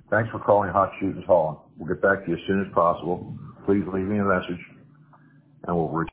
Thanks for calling Hot Shooters Hauling. We'll get back to you as soon as possible. Please leave me a message, and we'll